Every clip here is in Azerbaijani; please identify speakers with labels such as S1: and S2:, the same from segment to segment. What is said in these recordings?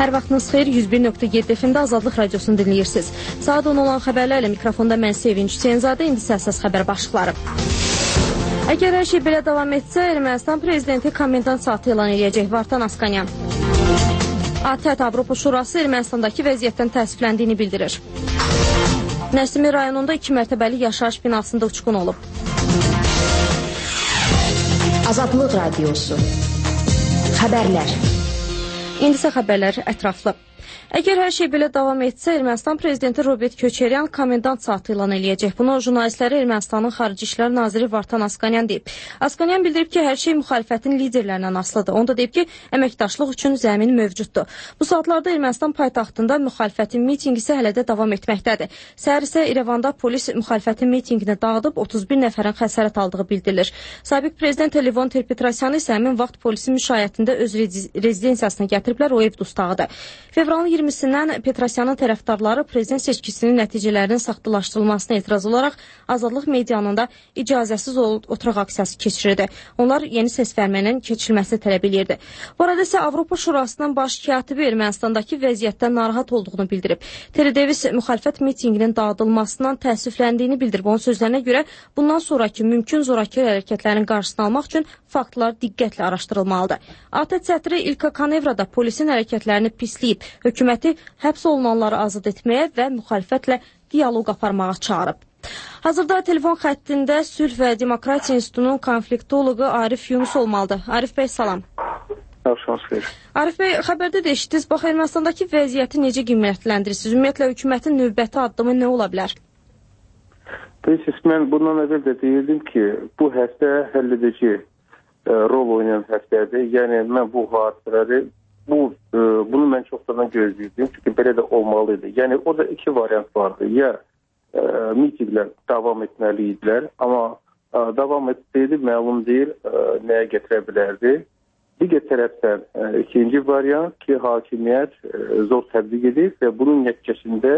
S1: Hər vaxtınız xeyir, 101.7 FM-də Azadlıq Radiosunu dinləyirsiniz. Saat 10 olan xəbərlərlə mikrofonda mən Sevinç Hüseynzadə, indi əsas xəbər başlıqları. Əgər hər şey belə davam etsə, Ermənistan prezidenti komendant saatı elan edəcək. Vartan Askanyan. ATƏT Avropa Şurası Ermənistandakı vəziyyətdən təəssüfləndiyini bildirir. Nəsimi rayonunda 2 mərtəbəli yaşayış binasında uçqun olub.
S2: Azadlıq Radiosu. Xəbərlər.
S1: İndi isə xəbərlər ətraflı. Əgər hər şey belə davam etsə, Ermənistan prezidenti Robert Köçəryan komendant saatı elan eləyəcək. Bunu jurnalistlərə Ermənistanın Xarici İşlər naziri Vartan Askanyan deyib. Askanyan bildirib ki, hər şey müxalifətin liderlərindən asılıdır. Onda deyib ki, əməkdaşlıq üçün zəmin mövcuddur. Bu saatlarda Ermənistan paytaxtında müxalifətin mitingi isə hələ də davam etməkdədir. Səhər isə İrəvanda polis müxalifətin mitingini dağıdıb 31 nəfərin xəsarət aldığı bildirilir. Sabiq prezident Levon Ter-Petrosyanı isə həmin vaxt polisin müşayiətində öz rezidensiyasına gətiriblər, o ev dustağıdır. Fevralın 20-sindən Petrosyanın tərəfdarları prezident seçkisinin nəticələrinin saxtalaşdırılmasına etiraz olaraq Azadlıq meydanında icazəsiz oturaq aksiyası keçirirdi. Onlar yeni səs vermənin keçirilməsini tələb edirdi. Bu arada isə Avropa Şurasının baş katibi Ermənistandakı vəziyyətdən narahat olduğunu bildirib. Terry Davis müxalifət mitinginin dağıdılmasından təəssüfləndiyini bildirib. Onun sözlərinə görə bundan sonraki mümkün zorakı hərəkətlərin qarşısını almaq üçün faktlar diqqətlə araşdırılmalıdır. ATƏT sədri İlka Kanevra da polisin hərəkətlərini pisləyib. Hökuməti həbs olunanları azad etməyə və müxalifətlə diyaloq aparmağa çağırıb. Hazırda telefon xəttində Sülh və Demokratiya İnstitutunun konfliktoloqu Arif Yunus olmalıdır. Arif bəy, salam. Arif bəy, xəbərdə də eşitdiniz. Bax, Ermənistandakı vəziyyəti necə qiymətləndirirsiniz? Ümumiyyətlə, hökumətin növbəti addımı nə ola bilər?
S3: Bilirsiniz, mən bundan əvvəl də deyirdim ki, bu həftə həll edici rol oynayan həftədir. Yəni, mən bu hadisələri bunu mən çoxdan gözləyirdim, çünki belə də olmalıydı. Yəni, o da iki variant vardı. Ya mitinglər davam etməliydilər, amma davam etsəydi məlum deyil nəyə gətirə bilərdi. Digər tərəfdən ikinci variant ki, hakimiyyət zor tətbiq edir və bunun nəticəsində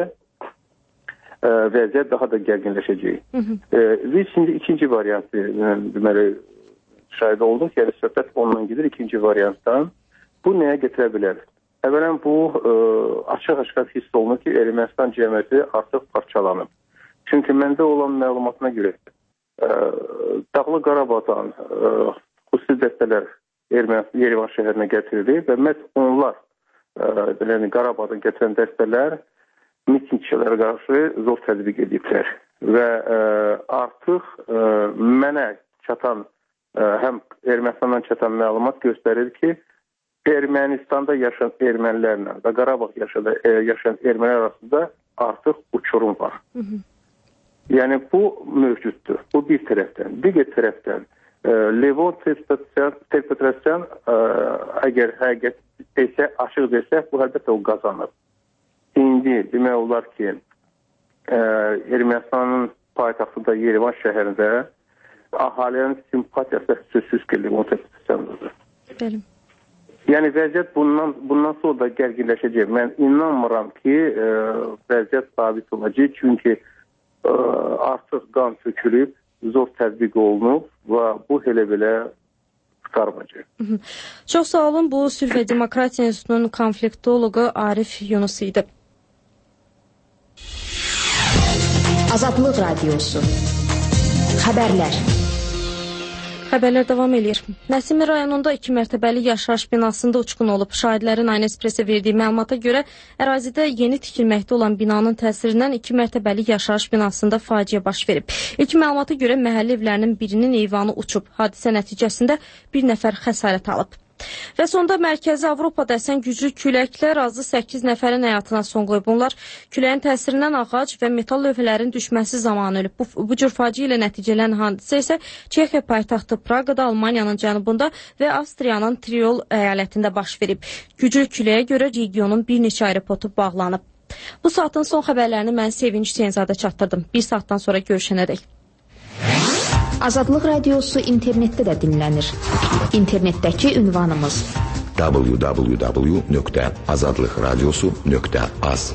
S3: vəziyyət daha da gərginləşəcək. Biz şimdi ikinci variantı deməli şahid olduq, yəni söhbət ondan gedir ikinci variantdan. Bu nəyə getirə bilər? Əvvələn bu açıq-açıq hiss olunur ki, Ermənistan cəmiyyəti artıq parçalanıb. Çünki məndə olan məlumatına görə Dağlıq Qarabağdan xüsusi dəstələr Yerevan şəhərinə gətirildi və məhz onlar, yəni Qarabağdan gətirən dəstələr mitingçilərə qarşı zor tətbiq ediblər. Və artıq mənə çatan, həm Ermənistandan çatan məlumat göstərir ki, Ermənistanda yaşayan ermənilərlə və Qarabağ yaşayan ermənilər arasında artıq uçurum var. Yəni, bu mövcuddur. Bu bir tərəfdən. Digər tərəfdən, Levon Ter-Petrosyan əgər həqiqət desə, açıq desə, bu əlbəttə o qazanır. İndi demək olar ki, Ermənistanın paytaxtında Yerevan şəhərində ahalinin simpatiyası sözsüz ki, Levon Ter-Petrosyandır.
S1: Bəli.
S3: Yəni, vəziyyət bundan sonra da gərginləşəcək. Mən inanmıram ki, vəziyyət sabit olacaq. Çünki artıq qan tökülüb, zor tətbiq olunub və bu elə-belə qurtarmayacaq.
S1: Çox sağ olun. Bu Sülh və Demokratiya İnstitutunun konfliktoloqu Arif Yunus idi.
S2: Azadlıq Radiosu. Xəbərlər.
S1: Xəbərlər davam edir. Nəsimi rayonunda 2 mərtəbəli yaşayış binasında uçqun olub. Şahidlərin Aynə Espresə verdiyi məlumata görə ərazidə yeni tikilməkdə olan binanın təsirindən 2 mərtəbəli yaşayış binasında faciə baş verib. İlk məlumata görə məhəllə evlərinin birinin eyvanı uçub. Hadisə nəticəsində bir nəfər xəsarət alıb. Və sonda Mərkəzi Avropada əsən güclü küləklər azı 8 nəfərin həyatına son qoyub. Bunlar küləyin təsirindən ağac və metal lövhələrin düşməsi zamanı ölüb. Bu cür faciə ilə nəticələnən hadisə isə Çexiya paytaxtı Praqada, Almaniyanın cənubunda və Avstriyanın Tirol əyalətində baş verib. Güclü küləyə görə regionun bir neçə aeroportu bağlanıb. Bu saatın son xəbərlərini mən Sevinç Hüseynzadə çatdırdım. Bir saatdan sonra görüşənədək.
S2: Azadlıq Radiosu internetdə də dinlənir. İnternetdəki ünvanımız www.azadlıqradiosu.az.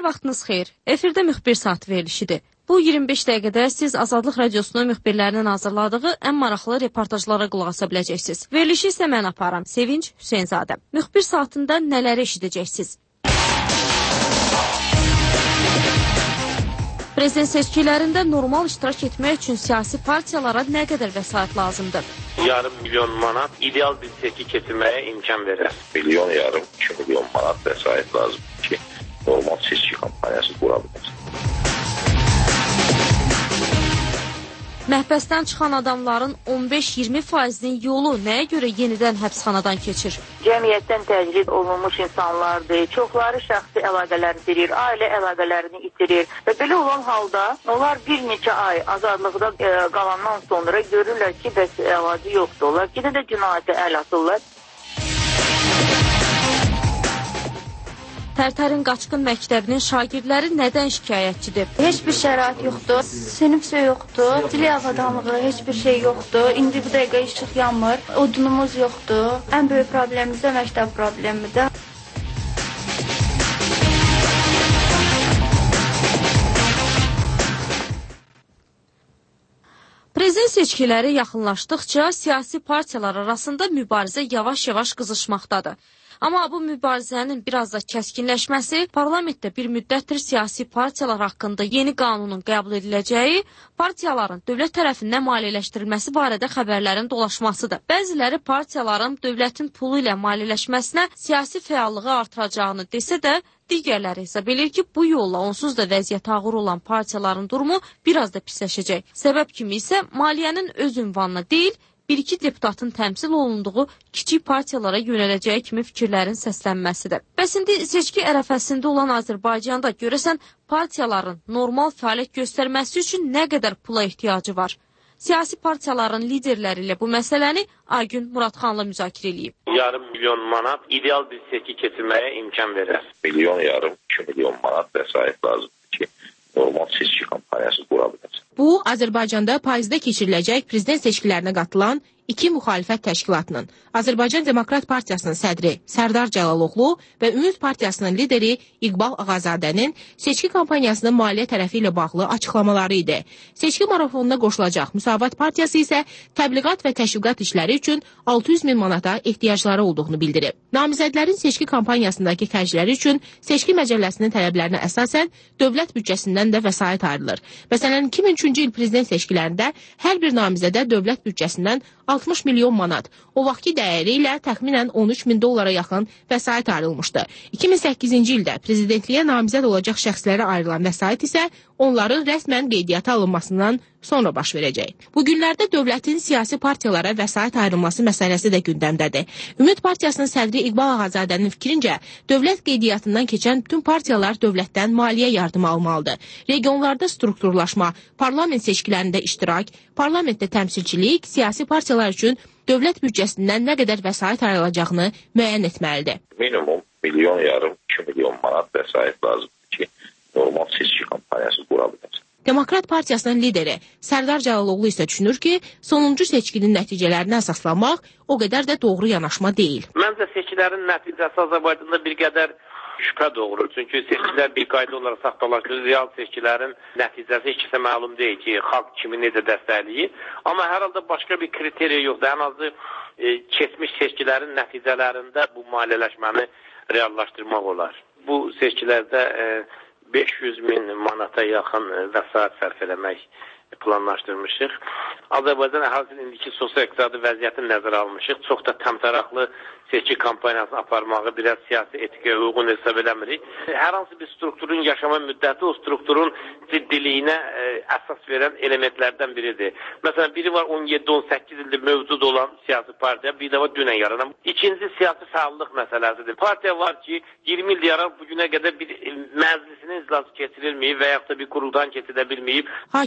S1: vaxtınız xeyir. Efirdə müxbir saat verilişidir. Bu 25 dəqiqədə siz Azadlıq Radiosunun müxbirlərinin hazırladığı ən maraqlı reportajlara qulaq asa biləcəksiniz. Verilişi isə mən aparam, Sevinç Hüseynzadə. Müxbir saatında nələri eşidəcəksiniz? Prezident seçkilərində normal iştirak etmək üçün siyasi partiyalara nə qədər vəsait lazımdır?
S4: Yarım milyon manat ideal bir seçki keçirməyə imkan verir.
S5: Yarım 2 milyon manat vəsait lazımdır ki, normal seçki kampaniyası qura bilir.
S1: Məhbəsdən çıxan adamların 15-20%-nin yolu nəyə görə yenidən həbsxanadan keçir?
S6: Cəmiyyətdən təcrid olunmuş insanlardır. Çoxları şəxsi əlaqələrini itirir, ailə əlaqələrini itirir və belə olan halda onlar bir neçə ay azadlıqda qalandan sonra görürlər ki, bəs əlacı yoxdur. Onlar yenə də cinayətə əl atırlar.
S1: Tərtərin Qaçqın məktəbinin şagirdləri nədən şikayətçidir?
S7: Heç bir şərait yoxdur, sinifsə yoxdur, dili avadanlığı, heç bir şey yoxdur. İndi bu dəqiqə işıq yanmır, odunumuz yoxdur. Ən böyük problemimiz də məktəb problemidir.
S1: Prezident seçkiləri yaxınlaşdıqca siyasi partiyalar arasında mübarizə yavaş-yavaş qızışmaqdadır. Amma bu mübarizənin biraz da kəskinləşməsi, parlamentdə bir müddətdir siyasi partiyalar haqqında yeni qanunun qəbul ediləcəyi, partiyaların dövlət tərəfindən maliyyələşdirilməsi barədə xəbərlərin dolaşmasıdır. Bəziləri partiyaların dövlətin pulu ilə maliyyələşməsinə siyasi fəallığı artıracağını desə də, digərləri hesab edir ki, bu yolla onsuz da vəziyyət ağır olan partiyaların durumu biraz da pisləşəcək. Səbəb kimi isə maliyyənin öz ünvanına deyil, bir-iki deputatın təmsil olunduğu kiçik partiyalara yönələcəyi kimi fikirlərin səslənməsidir. Bəs indi seçki ərəfəsində olan Azərbaycanda görəsən partiyaların normal fəaliyyət göstərməsi üçün nə qədər pula ehtiyacı var? Siyasi partiyaların liderləri ilə bu məsələni Aygün Muradxanla müzakirə edib.
S4: Yarım milyon manat ideal bir seçki keçirməyə imkan verir.
S5: Yarım 2 milyon manat vəsait lazımdır ki, normal seçki kampaniyası qura bilir.
S8: Bu, Azərbaycanda payızda keçiriləcək prezident seçkilərinə qatılan iki müxalifət təşkilatının, Azərbaycan Demokrat Partiyasının sədri Sərdar Cəlaloğlu və Ümid Partiyasının lideri İqbal Ağazadənin seçki kampaniyasının maliyyə tərəfi ilə bağlı açıqlamaları idi. Seçki marafonuna qoşulacaq Müsavat Partiyası isə təbliğat və təşviqat işləri üçün 600 min manata ehtiyacları olduğunu bildirib. Namizədlərin seçki kampaniyasındakı xərcləri üçün seçki məcəlləsinin tələblərinə əsasən dövlət büdcəsindən də vəsait ayrılır. Məsələn, 2003-cü il prezident seçkilərində hər bir namizədə dövlət büdcəsindən 60 milyon manat, o vaxtki dəyəri ilə təxminən 13 min dollara yaxın vəsait ayrılmışdı. 2008-ci ildə prezidentliyə namizəd olacaq şəxslərə ayrılan vəsait isə onların rəsmən qeydiyyata alınmasından sonra baş verəcək. Bu günlərdə dövlətin siyasi partiyalara vəsait ayrılması məsələsi də gündəmdədir. Ümid Partiyasının sədri İqbal Ağazadənin fikrincə, dövlət qeydiyyatından keçən bütün partiyalar dövlətdən maliyyə yardımı almalıdır. Regionlarda strukturlaşma, parlament seçkilərində iştirak, parlamentdə təmsilçilik, siyasi partiyalar üçün dövlət büdcəsindən nə qədər vəsait ayrılacağını müəyyən etməlidir.
S5: Minimum yarım 2 milyon manat vəsait lazımdır ki, normal seçki kampaniyası qura bilir.
S8: Demokrat Partiyasının lideri Sərdar Cəlaloğlu isə düşünür ki, sonuncu seçkinin nəticələrinə əsaslanmaq o qədər də doğru yanaşma deyil.
S4: Məncə seçkilərin nəticəsi Azərbaycanda bir qədər şübhə doğurur. Çünki seçkilər bir qayda olaraq saxtalaşır. Real seçkilərin nəticəsi heç kəsə məlum deyil ki, xalq kimi necə dəstəkləyir. Amma hər halda başqa bir kriteriya yoxdur. Ən azı keçmiş seçkilərin nəticələrində bu maliyyələşməni reallaşdırmaq olar. Bu seçkilərdə 500 min manata yaxın vəsait sərf eləmək planlaşdırmışıq. Azərbaycan əhalinin indiki sosial-iqtisadi vəziyyətini nəzərə almışıq. Çox da təmtəraqlı seçki kampaniyasını aparmağı biraz siyasi etikaya uyğun hesab eləmirik. Hər hansı bir strukturun yaşama müddəti o strukturun ciddiliyinə əsas verən elementlərdən biridir. Məsələn, biri var 17-18 ildir mövcud olan siyasi partiya, bir də var dünən yaranan. İkinci siyasi fəallıq məsələsidir. Partiya var ki, 20 il yarar bugünə qədər bir məclisinin iclası keçirilməyib və yaxud da bir qurultan keçidə bilməyib.
S8: Hakim Yeni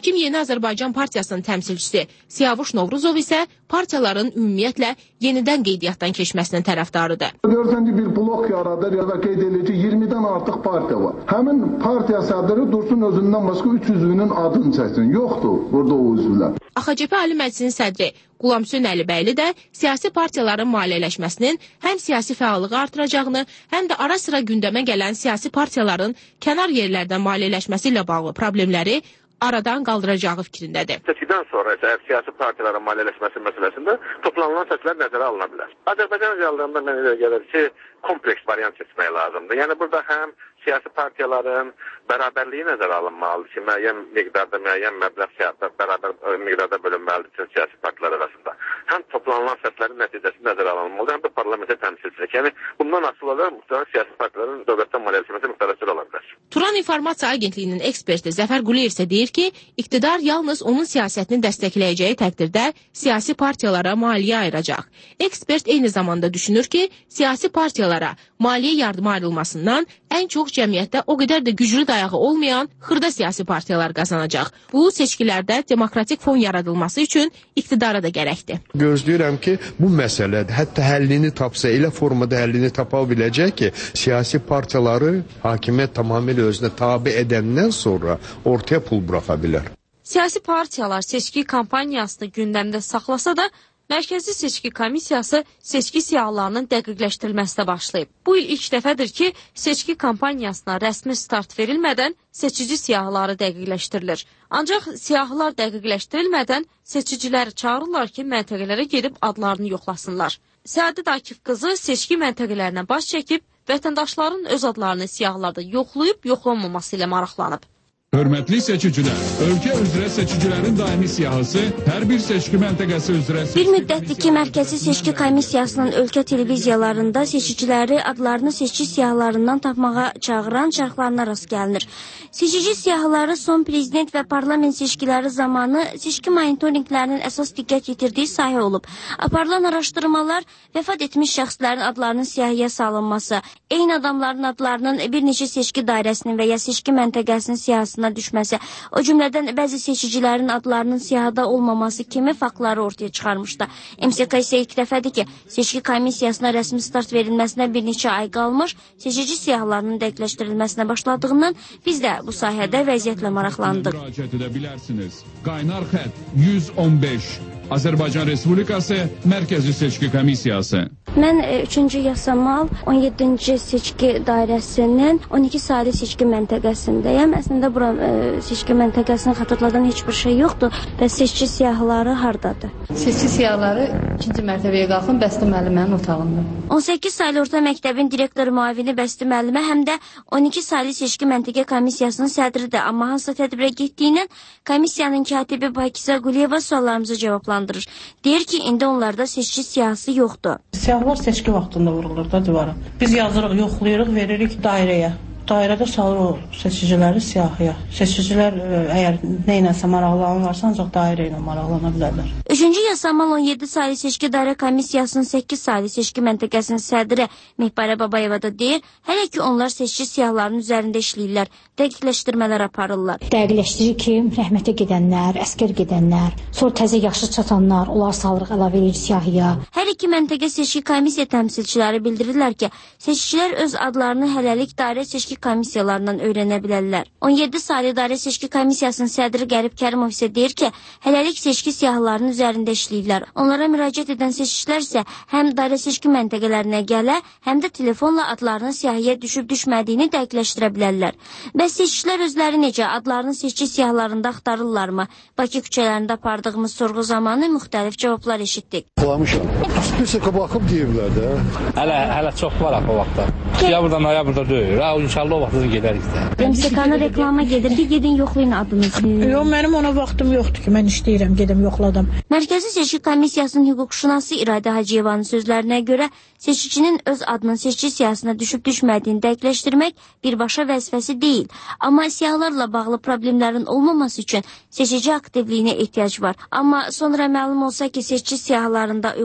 S8: Azərbaycan Partiyasının təmsilçisi Siyavuş Novruzov isə partiyaların ümumiyyətlə yenidən qeydiyyatdan keçməsinin tərəfdarıdır.
S9: Görürsən ki, bir blok yaradır ya da qeyd edilir ki, 20-dən artıq partiya var. Həmin partiya sədri dursun özündən başqa 3 üzvünün adını çəksin. Yoxdur burada o üzvlər.
S8: AXCP Ali Məclisinin sədri Qulam Hüseyn Əlibəyli də siyasi partiyaların maliyyələşməsinin həm siyasi fəallığı artıracağını, həm də ara sıra gündəmə gələn siyasi partiyaların kənar yerlərdən maliyyələşməsi ilə bağlı problemləri aradan qaldıracağı fikrindədir.
S10: Seçkidən sonra isə siyasi partiyaların maliyyələşməsi məsələsində toplanılan səslər nəzərə alına bilər. Azərbaycan reallarında mənə elə gəlir ki, kompleks variant seçmək lazımdır. Yəni burada həm siyasi partiyaların bərabərliyi nəzərə alınmalıdır ki, müəyyən miqdarda, müəyyən məbləğ bərabər miqdarda bölünməlidir bütün siyasi partiyalar arasında. Həm toplanılan səslərin nəticəsi nəzərə alınmalıdır, həm də parlamentə təmsilçilik. Yəni bundan asılı olaraq müxtəlif siyasi partiyaların dövlətdən maliyyələşməsi müxtəlifdir ola bilər.
S8: Turan İnformasiya Agentliyinin eksperti Zəfər Quliyev isə deyir ki, iqtidar yalnız onun siyasətini dəstəkləyəcəyi təqdirdə siyasi partiyalara maliyyə ayıracaq. Ekspert eyni zamanda düşünür ki, siyasi partiyalara maliyyə yardımı ayrılmasından ən çox cəmiyyətdə o qədər də güclü dayağı olmayan xırda siyasi partiyalar qazanacaq. Bu seçkilərdə demokratik fon yaradılması üçün iqtidara da gərəkdir.
S11: Gözləyirəm ki, bu məsələ hətta həllini tapsa, elə formada həllini tapa biləcək ki, siyasi partiyaları hakimiyyət tamamilə özünə tabe edəndən sonra ortaya pul buraxa bilər.
S1: Siyasi partiyalar seçki kampaniyasını gündəmdə saxlasa da, Mərkəzi Seçki Komissiyası seçki siyahılarının dəqiqləşdirilməsinə başlayıb. Bu il ilk dəfədir ki, seçki kampaniyasına rəsmi start verilmədən seçici siyahıları dəqiqləşdirilir. Ancaq siyahılar dəqiqləşdirilmədən seçiciləri çağırırlar ki, məntəqələrə gedib adlarını yoxlasınlar. Səadət Akif qızı seçki məntəqələrinə baş çəkib, vətəndaşların öz adlarını siyahılarda yoxlayıb-yoxlanmaması ilə maraqlanıb.
S12: Hörmətli seçicilər, ölkə üzrə seçicilərin daimi siyahısı hər bir seçki məntəqəsi üzrə...
S13: Bir müddətdir ki, Mərkəzi Seçki Komissiyasının ölkə televiziyalarında seçiciləri adlarını seçki siyahılarından tapmağa çağıran çarxlarına rast gəlinir. Seçici siyahıları son prezident və parlament seçkiləri zamanı seçki monitorinqlərinin əsas diqqət yetirdiyi sahə olub. Aparılan araşdırmalar vəfat etmiş şəxslərin adlarının siyahıya salınması, eyni adamların adlarının bir neçə seçki dairəsinin və ya seçki məntəqəsinin siyahısına düşməsi, o cümlədən bəzi seçicilərin adlarının siyahıda olmaması kimi faktları ortaya çıxarmışdı. MSK isə ilk dəfədir ki, seçki komissiyasına rəsmi start verilməsinə bir neçə ay qalmış, seçici siyahılarının dəqiqləşdirilməsinə başladığından biz də bu sahədə vəziyyətlə maraqlandıq.
S12: Müraciət edə bilərsiniz. Qaynar xətt 115. Azərbaycan Respublikası Mərkəzi Seçki Komissiyası.
S13: Mən 3-cü yasamal 17-ci seçki dairəsinin 12 saylı seçki məntəqəsindəyəm. Əslində bura seçki məntəqəsini xatırladan heç bir şey yoxdur. Bəs seçki siyahıları hardadır?
S14: Seçki siyahıları 2-ci mərtəbəyə qalxın Bəsti müəllimənin otağında.
S13: 18 saylı orta məktəbin direktor müavini Bəsti müəllimə həm də 12 saylı seçki məntəqə komissiyasının sədridir. Amma hansı tədbirə getdiyindən komissiyanın katibi Bakizə Quliyeva suallarımızı cavablandırır. Deyir ki, indi onlarda seçki siyahısı yoxdur.
S15: Siyahılar seçki vaxtında vurulur da divara. Biz yazırıq, yoxlayırıq, veririk dairəyə. Dairədə salır o seçiciləri siyahıya. Seçicilər əgər neynəsə maraqlanırlarsa, ancaq dairə ilə maraqlana bilərlər.
S13: 3-cü yasamal 17 saylı seçki dairə komissiyasının 8 saylı seçki məntəqəsinin sədri Mehbarə Babayeva da deyir, hələ ki onlar seçki siyahılarının üzərində işləyirlər, dəqiqləşdirmələr aparırlar.
S16: Dəqiqləşdirir ki, rəhmətə gedənlər, əskər gedənlər, sonra təzə yaşı çatanlar, onlar salırıq əlavə edici siyahıya.
S13: Hər iki məntəqə seçki komissiya təmsilçiləri bildirirlər ki, seçicilər öz adlarını hələlik dairə seçki komissiyalarından öyrənə bilərlər. 17 saylı dairə seçki komissiyasının sədri Qərib Kərimov isə deyir ki, hələlik seçki siyahılarının üzərində işləyirlər. Onlara müraciət edən seçicilər isə həm dairə seçki məntəqələrinə gələ, həm də telefonla adlarının siyahıya düşüb-düşmədiyini dəqiqləşdirə bilərlər. Bəs seçicilər özləri necə adlarının seçki siyahılarında axtarırlarmı? Bakı küçələrində apardığımız sorğu zamanı müxtəlif cavablar eşitdik.
S9: Qulamışam. Spesika baxıb deyiblər də.
S17: Hələ çox var o vaxtda. Ya burada, ya burada deyir. İnşallah o vaxtda gedərik də.
S13: MSK-nın reklama gedir ki, gedin yoxlayın adınızı.
S15: Yox, mənim ona vaxtım yoxdur ki, mən işləyirəm, gedim yoxladım.
S13: Mərkəzi Seçki Komissiyasının hüquqşünası İradə Hacıyevanın sözlərinə görə seçicinin öz adının seçki siyahısına düşüb-düşmədiyini dəqiqləşdirmək birbaşa vəzifəsi deyil. Amma siyahılarla bağlı problemlərin olmaması üçün seçici aktivliyinə ehtiyac var. Amma sonra məlum olsa ki, seçki siyahılarında uyğunsuzluq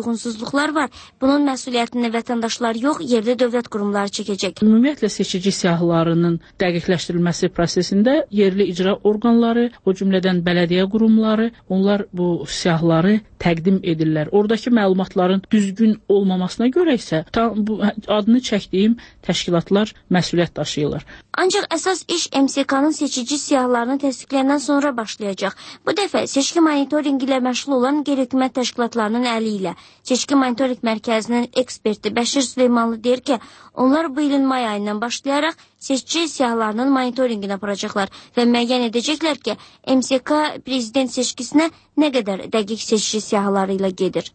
S13: olumsuzluqlar var. Bunun məsuliyyətini vətəndaşlar yox, yerli dövlət qurumları çəkəcək.
S18: Ümumiyyətlə seçici siyahılarının dəqiqləşdirilməsi prosesində yerli icra orqanları, o cümlədən bələdiyyə qurumları, onlar bu siyahıları təqdim edirlər. Oradakı məlumatların düzgün olmamasına görə isə bu adını çəkdiyim təşkilatlar məsuliyyət daşıyırlar.
S13: Ancaq əsas iş MSK-nın seçici siyahılarını təsdiqləyəndən sonra başlayacaq. Bu dəfə seçki monitoringi ilə məşğul olan qeyri-hökumət təşkilatlarının əli ilə. Seçki monitoring mərkəzinin eksperti Bəşir Süleymanlı deyir ki, onlar bu ilin may ayından başlayaraq seçici siyahılarının monitoringini aparacaqlar və müəyyən edəcəklər ki, MSK prezident seçkisinə nə qədər dəqiq seçici siyahıları ilə gedir.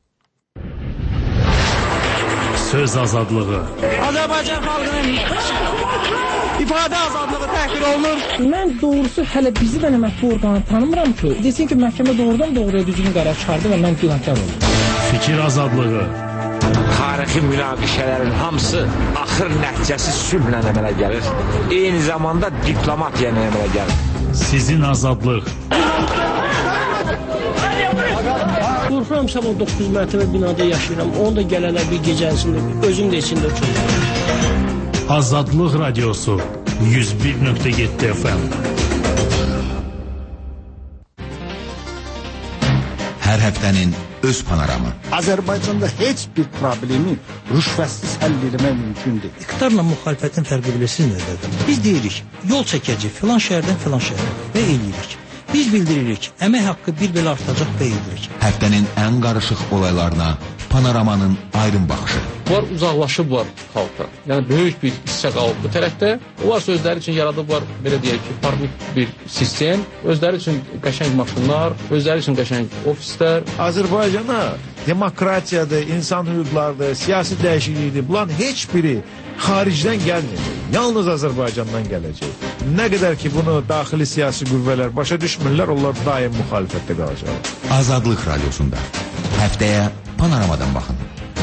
S19: Söz azadlığı.
S20: Azərbaycan xalqının ifadə azadlığı təhqir olunur. Mən doğrusu hələ bizi və mətbu orqanı tanımıram ki, desin ki, məhkəmə doğrudan doğruya düzgün qərar çıxardı və mən günahkar oldum.
S19: Fikir azadlığı.
S21: Tarixi münaqişələrin hamısı axır nəticəsi sülhlə əmələ gəlir. Eyni zamanda diplomatiya ilə əmələ gəlir.
S19: Sizin azadlıq.
S20: Qorxuram sabah 9 mərtəbə binada yaşayıram. Onu da gələnlər bir gecəsində, özüm də içində oturuyorum.
S19: Azadlıq Radiosu 101.7 FM.
S22: Hər həftənin öz panoramı.
S23: Azərbaycanda heç bir problemi rüşvətsiz həll etmək mümkün deyil.
S24: İqtidarla müxalifətin fərqi bilirsiniz nədir? Biz deyirik, yol çəkəcək filan şəhərdən filan şəhərə və eləyirik. Biz bildiririk, əmək haqqı bir belə artacaq və edirik.
S22: Həftənin ən qarışıq olaylarına panoramanın ayrım baxışı.
S17: Bunlar uzaqlaşıblar xalqdan. Yəni böyük bir hissə qalıb bu tərəfdə. Onlar özləri üçün yaradıblar, belə deyək ki, farklı bir sistem. Özləri üçün qəşəng maşınlar, özləri üçün qəşəng ofislər.
S25: Azərbaycana demokratiyadır, insan hüquqlarıdır, siyasi dəyişiklikdir. Bunların heç biri xaricdən gəlmir. Yalnız Azərbaycandan gələcək. Nə qədər ki bunu daxili siyasi qüvvələr başa düşmürlər, onlar daim müxalifətdə qalacaq.
S22: Azadlıq Radiosunda həftəyə panoramadan baxın.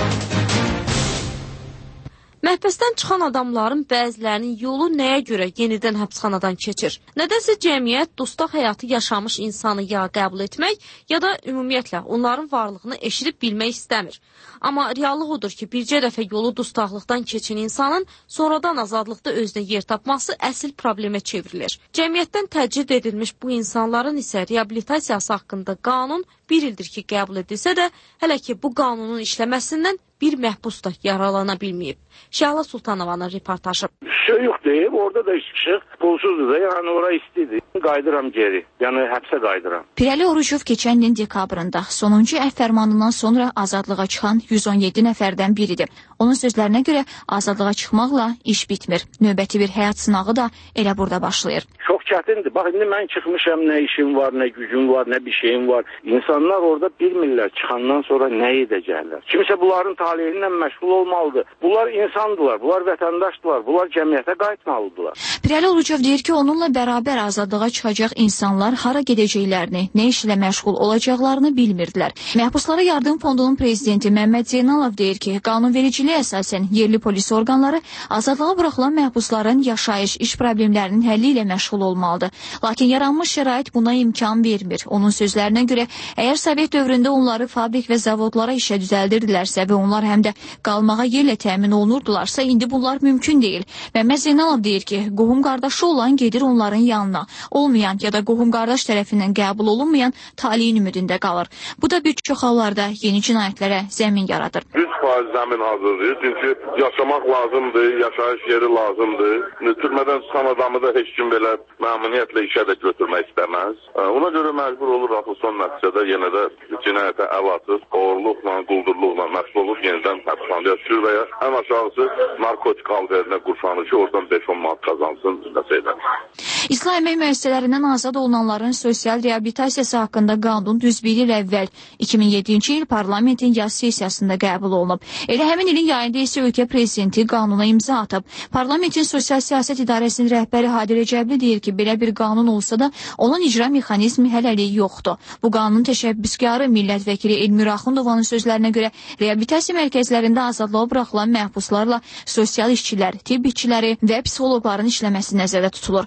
S1: Məhbəsdən çıxan adamların bəzilərinin yolu nəyə görə yenidən həbsxanadan keçir? Nədənsə cəmiyyət dustaq həyatı yaşamış insanı ya qəbul etmək, ya da ümumiyyətlə onların varlığını eşidib bilmək istəmir. Amma reallıq odur ki, bircə dəfə yolu dustaqlıqdan keçən insanın sonradan azadlıqda özünə yer tapması əsl problemə çevrilir. Cəmiyyətdən təcrid edilmiş bu insanların isə reabilitasiyası haqqında qanun bir ildir ki, qəbul edilsə də, hələ ki bu qanunun işləməsindən bir məhbus da yaralana bilməyib. Şəhla Sultanovanın reportajı.
S10: Şey yox deyib, orada da çıxışıq, pulsuzdur da, yəni ora istidir. Qayıdıram geri, yəni həbsə qayıdıram.
S2: Pirəli Orucov keçən ilin dekabrında sonuncu əfv fərmanından sonra azadlığa çıxan 117 nəfərdən biridir. Onun sözlərinə görə azadlığa çıxmaqla iş bitmir. Növbəti bir həyat sınağı da elə burada başlayır.
S10: Çox çətindir. Bax, indi mən çıxmışam, nə işim var, nə gücüm var, nə bir şeyim var. İnsanlar orada bilmirlər çıxandan sonra nə edəcəklər. Kimsə bunların taleyindən məşğul olmalıdır. Bunlar insandılar, bunlar vətəndaşdılar, bunlar cəmiyyətə qayıtmalıdırlar.
S2: Pirəli Orucov deyir ki, onunla bərabər azadlığa çıxacaq insanlar hara gedəcəklərini, nə işlə məşğul olacaqlarını bilmirdilər. Məhbuslara Yardım Fondunun prezidenti Məmməd Zeynalov deyir ki, qanunvericiliyə əsasən yerli polis orqanları azadlığa buraxılan məhbusların yaşayış, iş problemlərinin həlli ilə məşğul olmalıdır. Lakin yaranmış şərait buna imkan vermir. Onun sözlərinə görə, əgər Sovet dövründə onları fabrik və zavodlara işə düzəldirdilərsə və onlar həm də qalmağa yerlə təmin olunurdularsa, indi bunlar mümkün deyil. Məmməd Zeynalov deyir ki, qohum qardaşı olan gedir onların yanına. Olmayan ya da qohum qardaş tərəfindən qəbul olunmayan taliyin ümidində qalır. Bu da bir çox hallarda yeni cinayətlərə zəmin yaradır.
S26: 100% zəmin hazırlayır. Çünki yaşamaq lazımdır, yaşayış yeri lazımdır. Türmədən çıxan adamı da heç kim belə məmnuniyyətlə işə də götürmək istəməz. Ona görə məcbur olur axı son nəticədə yenə də cinayətə əl atır, oğurluqla, quldurluqla məşğul olub yenidən həbsxanaya düşür və ya ən aşağısı narkotik alverinə qurşanır ki, oradan 5-10 manat qazansın nəsəylə.
S2: İslah əmək müəssisələrindən azad olunanların sosial reabilitasiyası haqqında qanun düz bir il əvvəl 2007-ci il parlamentin yaz sessiyasında qəbul olunub. Elə həmin ilin yayında isə ölkə prezidenti qanuna imza atıb. Parlamentin Sosial Siyasət İdarəsinin rəhbəri Hadir Əcəbli deyir ki, belə bir qanun olsa da onun icra mexanizmi hələlik yoxdur. Bu qanunun təşəbbüskarı millət vəkili Elmir Axundovanın sözlərinə görə reabilitasiya mərkəzlərində azadlığa buraxılan məhbuslarla sosial işçilər, tibb işçiləri və psixoloqların işləməsi nəzərdə tutulur. O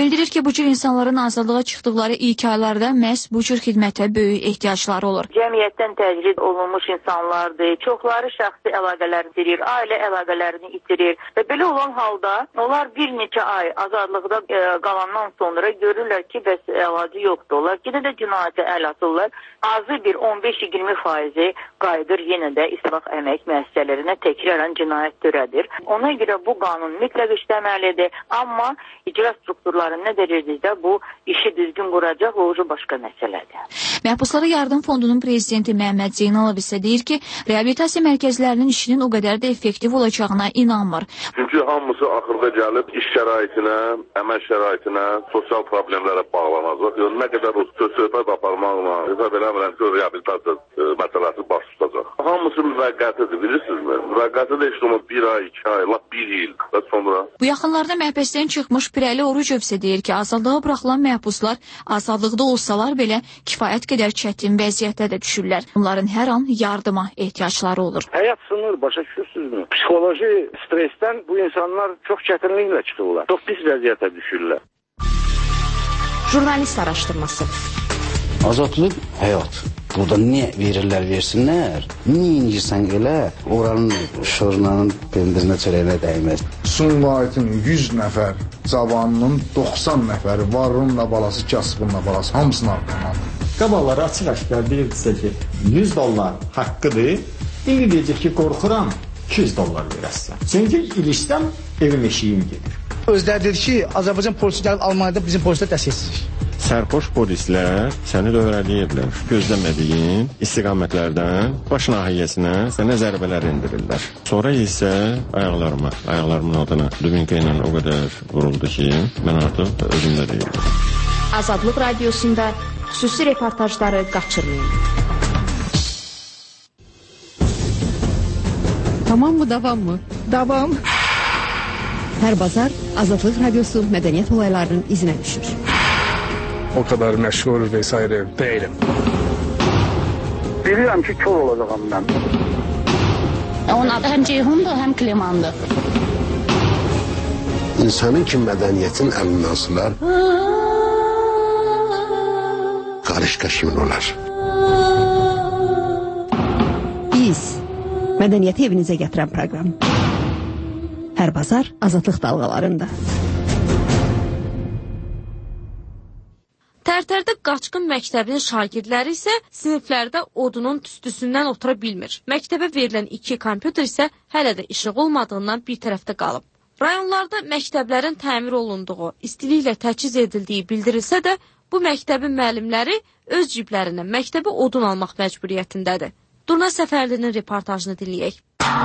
S2: Bildirir ki, bu cür insanların azadlığa çıxdıqları ilk aylarda məhz bu cür xidmətə böyük ehtiyacları olur.
S3: Cəmiyyətdən təcrid olunmuş insanlardır. Çoxları şəxsi əlaqələrini itirir, ailə əlaqələrini itirir və belə olan halda onlar bir neçə ay azadlıqda qalandan sonra görürlər ki, bəs əlacı yoxdur. Onlar yenə də cinayətə əl atırlar. Azı bir 15-20% qayıdır yenə də islaq əmək müəssisələrinə təkrarən cinayət törədir. Ona görə bu qanun mütləq işləməlidir, amma icra strukturları nə dərəcədə bu işi düzgün quracaq, o başqa məsələdir.
S2: Məhbuslara Yardım Fondunun prezidenti Məhəmməd Zeynalov isə deyir ki, reabilitasiya mərkəzlərinin işinin o qədər də effektiv olacağına inanmır.
S26: Çünki hamısı axırda gəlib iş şəraitinə, əmək şəraitinə, sosial problemlərə bağlanacaq. Yəni, nə qədər o söhbət aparmaqla, hesab eləmirəm ki, reabilitasiya məsələsi baş tutacaq. Hamısı müvəqqətidir, bilirsinizmi? Müvəqqəti də işte bir ay, 2 ay, lap 1 il və sonra.
S2: Bu yaxınlarda məhbəsdən çıxmış Pirəli Orucov isə deyir ki, azadlığa buraxılan məhbuslar azadlıqda olsalar belə kifayət qədər çətin vəziyyətdə də düşürlər. Onların hər an yardıma ehtiyacları olur.
S4: Həyat sınır, başa düşürsünüzmü? Psixoloji stresdən bu insanlar çox çətinliklə çıxırlar. Çox pis vəziyyətə düşürlər.
S1: Jurnalist araşdırması.
S5: Azadlıq həyat. Burada nə verirlər, versinlər. Nə incirsən elə, oranın şorunanın pendirinə çörəyinə dəyməz.
S9: Sumqayıtın 100 nəfər cavanının 90 nəfəri varınla balası, kasıbınla balası hamısını arqamandır.
S23: Qabaları açıq-aşkar deyirdisə ki, 100 dollar haqqıdır. İndi deyəcək ki, qorxuram, 200 dollar verəsən. Çünki ilişsəm, evim eşiyim gedir.
S6: Özləri dedi ki, Azərbaycan polisi gəlib Almaniyada bizim polislər dəstəksizlik.
S7: Sərxoş polislər səni dövrələyirlər. Gözləmədiyin istiqamətlərdən baş nahiyyəsinə sənə zərbələr endirirlər. Sonra isə ayaqlarımın altına dubinka ilə o qədər vuruldu ki, mən artıq özümdə deyildim.
S1: Azadlıq Radiosunda xüsusi reportajları qaçırmayın.
S8: Tamam mı, davam mı?
S6: Davam.
S8: Hər bazar Azadlıq Radiosu mədəniyyət olaylarının izinə düşür.
S23: O kadar məşğul vesaire değilim.
S4: Bilirəm ki, kör olacağım mən.
S27: Onun adı həm Ceyhundur, həm Klimandır.
S28: İnsanın ki, mədəniyyətin əlindən asılar, qarışqa kimin olar?
S8: Biz, mədəniyyəti evinizə gətirən proqram. Hər bazar Azadlıq dalğalarında.
S1: Tərtərdə Qaçqın məktəbinin şagirdləri isə siniflərdə odunun tüstüsündən otura bilmir. Məktəbə verilən 2 kompüter isə hələ də işıq olmadığından bir tərəfdə qalıb. Rayonlarda məktəblərin təmir olunduğu, istiliklə təchiz edildiyi bildirilsə də, bu məktəbin müəllimləri öz ciblərindən məktəbə odun almaq məcburiyyətindədir. Durna Səfərlinin reportajını dinləyək.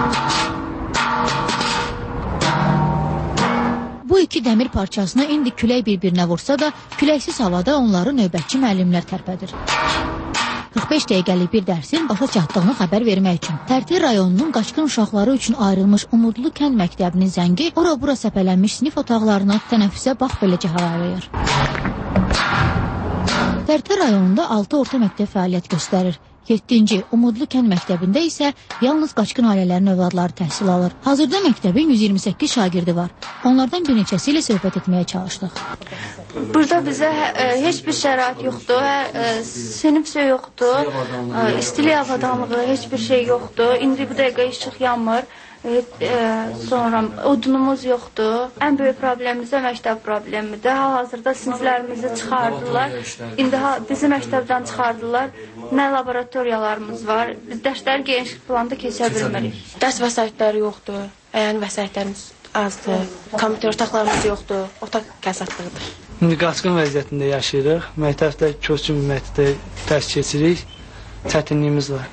S29: Bu 2 dəmir parçasına indi külək bir-birinə vursa da, küləksiz havada onları növbətçi müəllimlər tərpədir. 45 dəqiqəlik bir dərsin başa çatdığını xəbər vermək üçün Tərtər rayonunun qaçqın uşaqları üçün ayrılmış Umudlu kənd məktəbinin zəngi ora-bura səpələnmiş sinif otaqlarına tənəffüsə bax beləcə hava verir. Tərtər rayonunda 6 orta məktəb fəaliyyət göstərir. 7-ci Umudlu kənd məktəbində isə yalnız qaçqın ailələrin övladları təhsil alır. Hazırda məktəbin 128 şagirdi var. Onlardan bir neçəsi ilə söhbət etməyə çalışdıq.
S30: Burada bizə heç bir şərait yoxdur, sinif yoxdur, istilik avadanlığı, heç bir şey yoxdur. İndi bu dəqiqə işıq yanmır. Sonra odunumuz yoxdur. Ən böyük problemimiz də məktəb problemidir. Hal-hazırda siniflərimizi çıxardılar. İndi bizi məktəbdən çıxardılar. Nə laboratoriyalarımız var. Biz dərsləri geniş planda keçə bilmirik.
S31: Dərs vəsaitləri yoxdur. Yəni vəsaitlərimiz azdır. Kompüter otaqlarımız yoxdur. Otaq kəsatlıqdır.
S32: İndi qaçqın vəziyyətində yaşayırıq. Məktəbdə köçkün məktəbdə dərs keçirik. Çətinliyimiz var.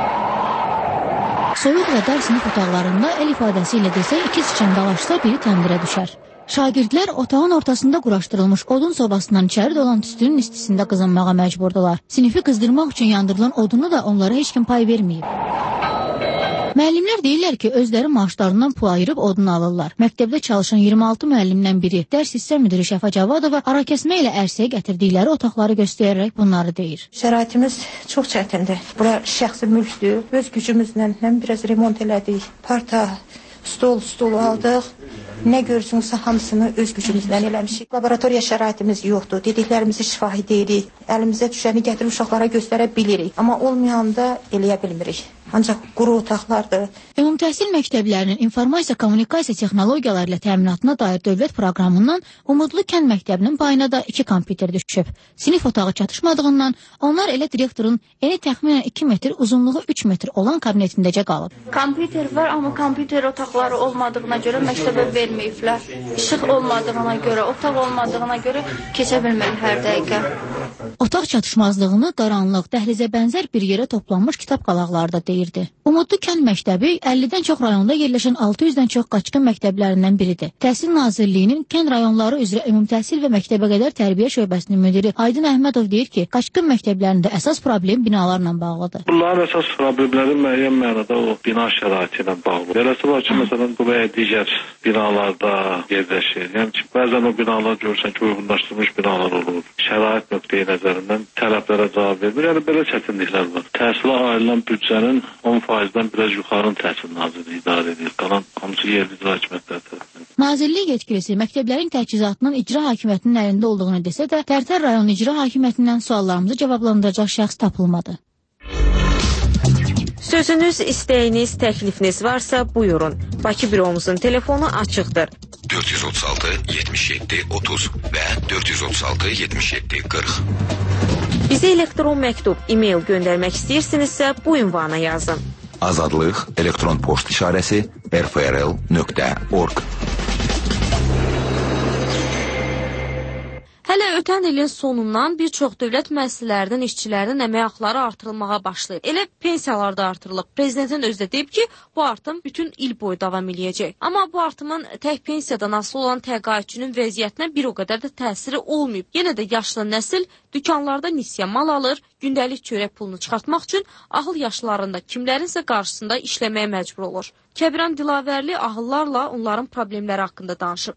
S29: Soyuq və dar sinif otaqlarında el ifadəsi ilə desə 2 sıçan dalaşsa biri təndirə düşər. Şagirdlər otağın ortasında quraşdırılmış odun sobasından içəri dolan tüstünün istisində qızınmağa məcburdular. Sinifi qızdırmaq üçün yandırılan odunu da onlara heç kim pay verməyib. Müəllimlər deyirlər ki, özləri maaşlarından pul ayırıb odun alırlar. Məktəbdə çalışan 26 müəllimdən biri, dərs hissə müdiri Şəfa Cavadova arakəsmə ilə ərsəyə gətirdikləri otaqları göstərərək bunları deyir.
S33: Şəraitimiz çox çətindir. Bura şəxsi mülkdür. Öz gücümüzlə biraz remont elədik. Parta, stol aldıq. Nə görürsünüzsə hamısını öz gücümüzdən eləmişik. Laboratoriya şəraitimiz yoxdur. Dediklərimizi şifahi deyirik. Əlimizə düşəni gətirib uşaqlara göstərə bilirik. Amma olmayanda eləyə bilmirik. Ancaq quru otaqlardır.
S29: Ümumi təhsil məktəblərinin informasiya kommunikasiya texnologiyaları ilə təminatına dair dövlət proqramından Umudlu kənd məktəbinin payına da 2 kompüter düşüb. Sinif otağı çatışmadığından onlar elə direktorun eni təxminən 2 metr, uzunluğu 3 metr olan kabinetindəcə qalıb.
S30: Kompüter var, amma kompüter otaqları olmadığına görə məktəbə verməyiblər. İşıq olmadığına görə, otaq olmadığına görə keçə bilmir hər dəqiqə.
S29: Otaq çatışmazlığını qaranlıq, dəhlizə bənzər bir yerə toplanmış kitab qalaqları da deyirdi. Umudlu kənd məktəbi 50-dən çox rayonda yerləşən 600-dən çox qaçqın məktəblərindən biridir. Təhsil Nazirliyinin kənd rayonları üzrə ümumi təhsil və məktəbə qədər tərbiyə şöbəsinin müdiri Aydın Əhmədov deyir ki, qaçqın məktəblərində əsas problem binalarla bağlıdır.
S11: Bunların əsas problemləri müəyyən mənada o bina şəraiti ilə bağlı. Beləsi var ki, məsələn, bu və digər binalarda yerləşir. Yəni ki, bəzən o binalar görürsən ki, uyğunlaşdırılmış binalar olur. Şərait nöqteyi nəzərindən tələblərə cavab vermir. Yəni belə çətinliklər var. Təhsilə ayrılan büdcənin 10%-dən biraz yuxarı Təhsil Nazirliyi idarə edir. Qalan hamısı yerli icra hakimiyyətləri tərəfindən.
S29: Nazirlik yetkilisi məktəblərin təchizatının icra hakimiyyətinin əlində olduğunu desə də, Tərtər rayon icra hakimiyyətindən suallarımızı cavablandıracaq şəxs tapılmadı.
S1: Sözünüz, istəyiniz, təklifiniz varsa buyurun. Bakı büromuzun telefonu açıqdır.
S22: 436 77 30 və 436 77 40.
S1: Bizə elektron məktub, e-mail göndərmək istəyirsinizsə bu ünvana yazın.
S22: Azadlıq elektron poçt işarəsi rfrl.org.
S1: Hələ ötən ilin sonundan bir çox dövlət müəssisələrinin işçilərinin əmək haqları artırılmağa başlayıb. Elə pensiyalar da artırılıb. Prezidentin özü də deyib ki, bu artım bütün il boyu davam eləyəcək. Amma bu artımın tək pensiyadan asılı olan təqaüdçünün vəziyyətinə bir o qədər də təsiri olmayıb. Yenə də yaşlı nəsil dükanlarda nisyə mal alır, gündəlik çörək pulunu çıxartmaq üçün ahıl yaşlarında kimlərinsə qarşısında işləməyə məcbur olur. Kəbirən Dilavərli ahıllarla onların problemləri haqqında danışıb.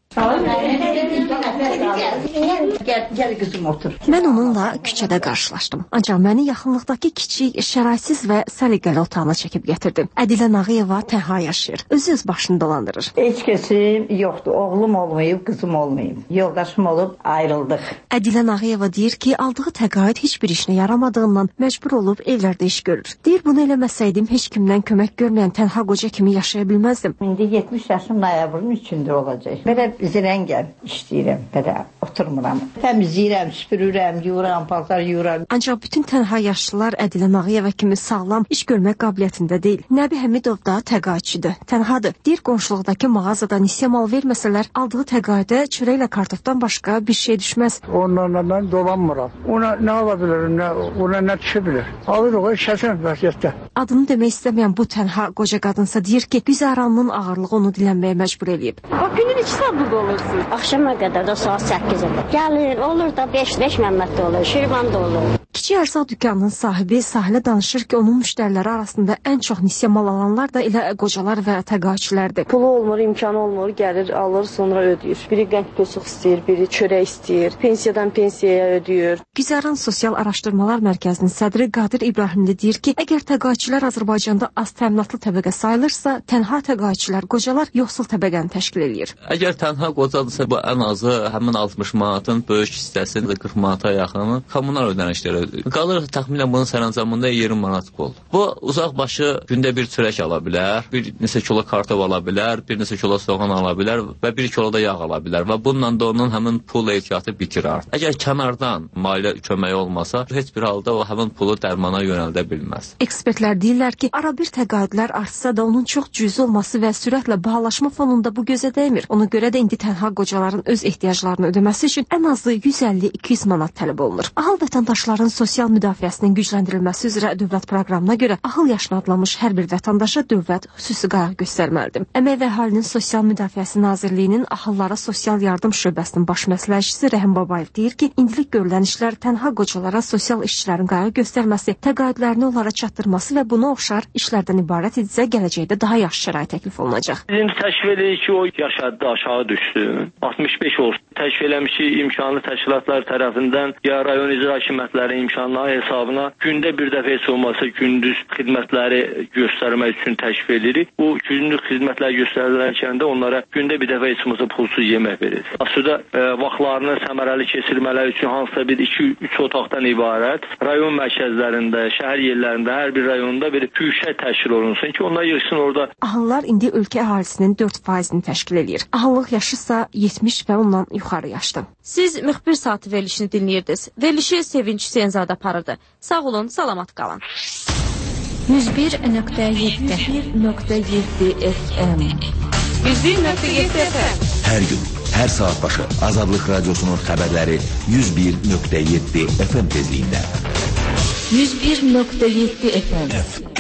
S33: Gəl qızım otur.
S12: Mən onunla küçədə qarşılaşdım. Ancaq məni yaxınlıqdakı kiçik, şəraitsiz və səliqəli otağına çəkib gətirdim. Ədilə Nağıyeva tənha yaşayır. Özü öz başını dolandırır.
S33: Heç kəsim yoxdur. Oğlum olmayıb, qızım olmayıb. Yoldaşım olub, ayrıldıq.
S12: Ədilə Nağıyeva deyir ki, aldığı təqaüd heç bir işinə yaramadığından məcbur olub evlərdə iş görür. Deyir, bunu eləməsəydim heç kimdən kömək görməyən tənha qoca kimi yaşaya bilməzdim.
S33: İndi 70 yaşım noyabrın 3-də olacaq. Belə zirəngəm, işləyirəm, belə oturmuram. Təmizləyirəm, süpürürəm, yuyuram, paltar yuyuram.
S12: Ancaq bütün tənha yaşlılar Ədilə Nağıyeva kimi sağlam iş görmək qabiliyyətində deyil. Nəbi Həmidov da təqaüdçüdür, tənhadır. Deyir, qonşuluqdakı mağazada nisyə mal verməsələr, aldığı təqaüdə çörəklə kartofdan başqa bir şey düşməz.
S6: Onlarla mən dolanmıram. Ona nə ala bilirim, ona nə düşə bilir. Alırıq o şəsən vəziyyətdə.
S12: Adını demək istəməyən bu tənha qoca qadınsa deyir ki, güzəranlığın ağırlığı onu dilənməyə məcbur eləyib.
S13: O günün 2 saat burada olursun. Axşama qədər də saat 8-də. Gəlir, olur da 5 Məmməddə olur, Şirvanda olur.
S12: Kiçik ərzaq dükanının sahibi Sahilə danışır ki, onun müştəriləri arasında ən çox nisyə mal alanlar da elə qocalar və təqaüdçülərdir.
S14: Pulu olmur, imkanı olmur, gəlir, alır, sonra ödəyir. Biri qənd pösüq istəyir, biri çörək istəyir, pensiyadan pensiyaya ödəyir.
S12: Güzəran Sosial Araşdırmalar Mərkəzinin sədri Qadir İbrahimli deyir ki, əgər təqaüdçülər Azərbaycanda az təminatlı təbəqə sayılırsa, tənha təqaüdçülər, qocalar yoxsul təbəqəni təşkil edir.
S15: Əgər tənha qocadırsa, bu ən azı həmin 60 manatın böyük hissəsini 40 manata yaxını kommunal ödənişlərə qalır təxminən bunun sərəncamında 20 manat qol. Bu uzaq başı gündə bir çörək ala bilər, bir neçə kilo kartof ala bilər, bir neçə kilo soğan ala bilər və 1 kilo da yağ ala bilər və bununla da onun həmin pul ehtiyatı bitirir. Əgər kənardan maliyyə köməyi olmasa, heç bir halda o həmin pulu dərmana yönəldə bilməz.
S12: Ekspertlər deyirlər ki, arabir təqaüdlər artsa da onun çox cüzi olması və sürətlə bahalaşma fonunda bu gözə dəymir. Ona görə də indi tənha qocaların öz ehtiyaclarını ödəməsi üçün ən azı 150-200 manat tələb olunur. Ahıl vətəndaşların sosial müdafiəsinin gücləndirilməsi üzrə dövlət proqramına görə ahıl yaşına adlamış hər bir vətəndaşa dövlət xüsusi qayğı göstərməlidir. Əmək və Əhalinin Sosial Müdafiəsi Nazirliyinin Ahıllara Sosial Yardım Şöbəsinin baş məsləhətçisi Rəhim Babayev deyir ki, indilik görülən işlər tənha qocalara sosial işçilərin qayğı göstərməsi, təqaüdlərini onlara çatdırması və buna oxşar işlərdən ibarət idisə, gələcəkdə daha yaxşı şərait təklif olunacaq.
S16: Bizim təşkil edirik ki, o yaş həddi aşağı düşsün. 65 olsun. Təşkil eləmiş ki, imkanlı təşkilatlar tərəfindən ya rayon icra hakimiyyətləri imkanları hesabına gündə bir dəfə heç olmasa gündüz xidmətləri göstərmək üçün təşkil edirik. Bu gündüz xidmətlər göstərilərkən də onlara gündə bir dəfə heç olmasa pulsuz yemək veririk. Aslında vaxtlarını səmərəli keçirmələri üçün hansısa bir 2-3 otaqdan ibarət rayon mərkəzlərində, şəhər yerlərində hər bir rayonda bir güşə təşkil olunsun ki, onlar yığılsın orada.
S12: Ahıllar indi ölkə əhalisinin 4%-ni təşkil edir. Ahıllıq yaşı ise 70 və ondan yuxarı yaşlı.
S1: Siz müxbir saatı verilişini dinləyirdiniz. Verilişi Sevinç Hüseynzadə aparırdı. Sağ olun, salamat qalın.
S29: 101.7
S12: FM
S29: 101.7 FM
S22: Hər gün, hər saat başı Azadlıq Radyosunun xəbərləri 101.7 FM tezliyində.
S29: 101.7 FM